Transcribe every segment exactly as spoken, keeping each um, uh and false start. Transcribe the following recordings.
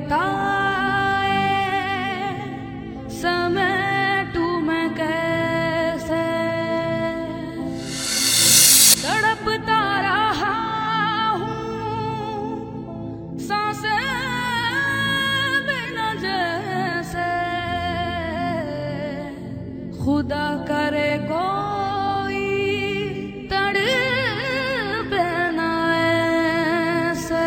बताए समेटू मैं कैसे, तड़पता रहा हूँ सांसें बिना जैसे, खुदा करे कोई तड़पे ना ऐसे।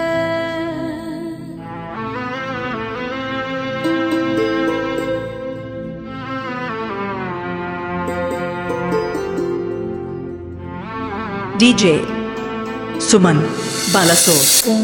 डीजे सुमन बालासोर।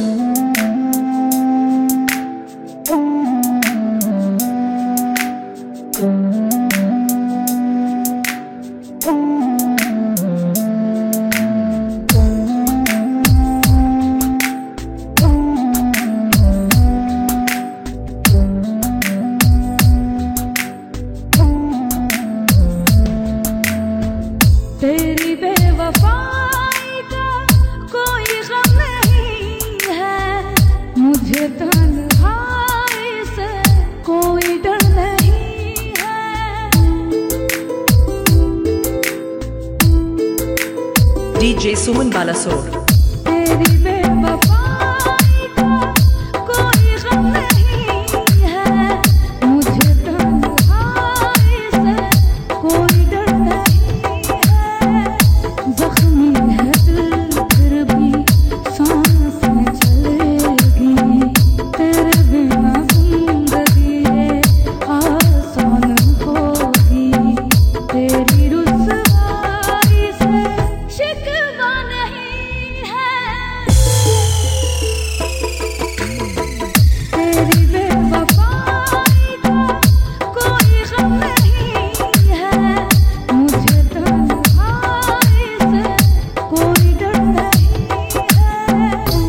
तेरी बेवफाई का कोई गम नहीं है, मुझे तन्हाई से कोई डर नहीं है। डीजे सुमन बालासोर। तेरी बेवफाई का कोई गम नहीं है, मुझे तन्हाई से कोई डर नहीं है। जख्मी है दिल फिर भी सांसें चलेगी, तेरे बिना जिंदगी ये आसान होगी। तेरी रुसवाई से शिकवा नहीं है, तेरी बेवफाई का कोई गम नहीं है, मुझे तन्हाई से कोई डर नहीं है।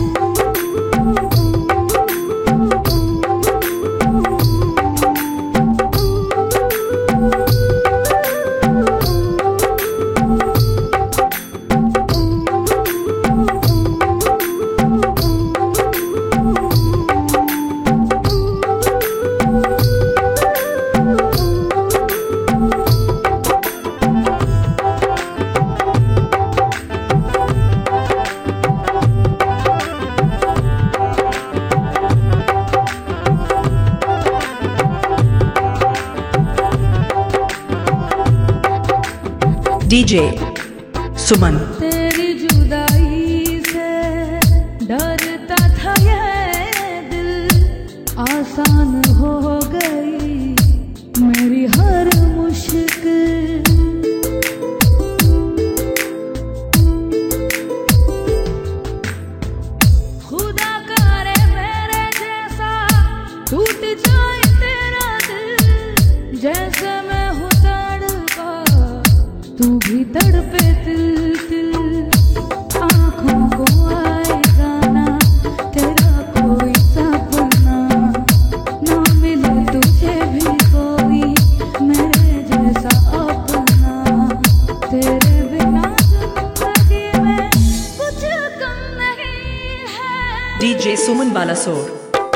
डीजे सुमन। तेरी जुदाई से डरता था ये दिल, आसान हो गई मेरी हर मुश्किल। खुदा करे मेरे जैसा टूट जाए तेरा दिल, जैसे मैं हूँ तड़पा तू भी तड़पे तिल तिल। आँखों को आएगा ना तेरा कोई सपना, ना मिले तुझे भी कोई मेरे जैसा अपना। तेरे बिना जिंदगी में कुछ कम नहीं है। डीजे सुमन बालासोर।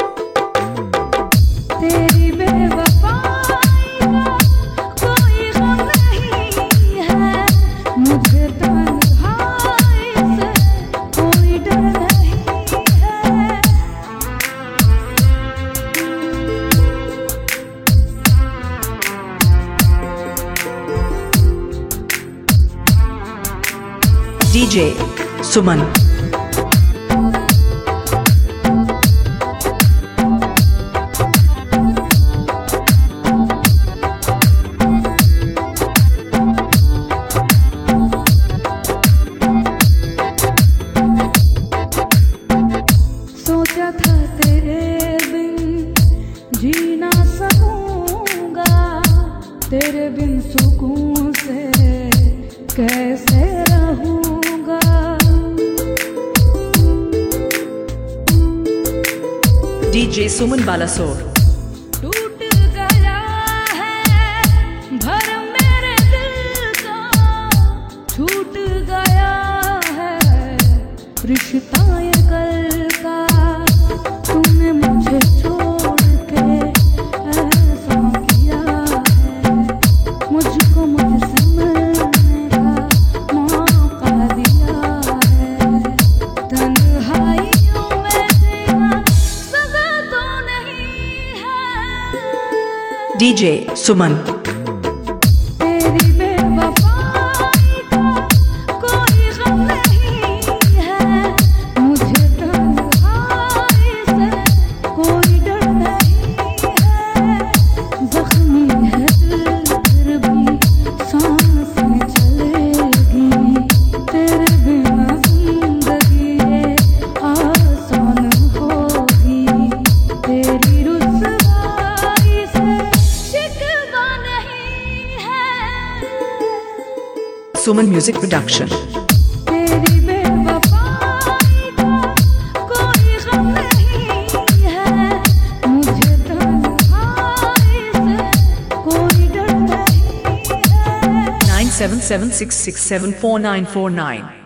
तेरी बेवफाई का कोई गम नहीं है, मुझे तन्हाई से कोई डर नहीं है। डीजे सुमन। सोचा था तेरे बिन जी ना सकूंगा, तेरे बिन सुकून से कैसे रहूंगा। डीजे सुमन बालासोर। टूट गया है भरम मेरे दिल का, छूट गया है रिश्ता ये कल का। तूने मुझे छोड़ डीजे सुमन तेरी बेवफाई का कोई गम नहीं है, मुझे तन्हाई से कोई डर नहीं है। जख्मी है दिल फिर भी सांसें चलेगी, तेरे बिना जिंदगी ये आसान होगी। तेरी रुसवाई से शिकवा नहीं है, सुमन म्यूजिक प्रोडक्शन तेरी बेवफाई का कोई गम नहीं है, मुझे तन्हाई से कोई डर नहीं है। Nine seven seven six six seven four nine four nine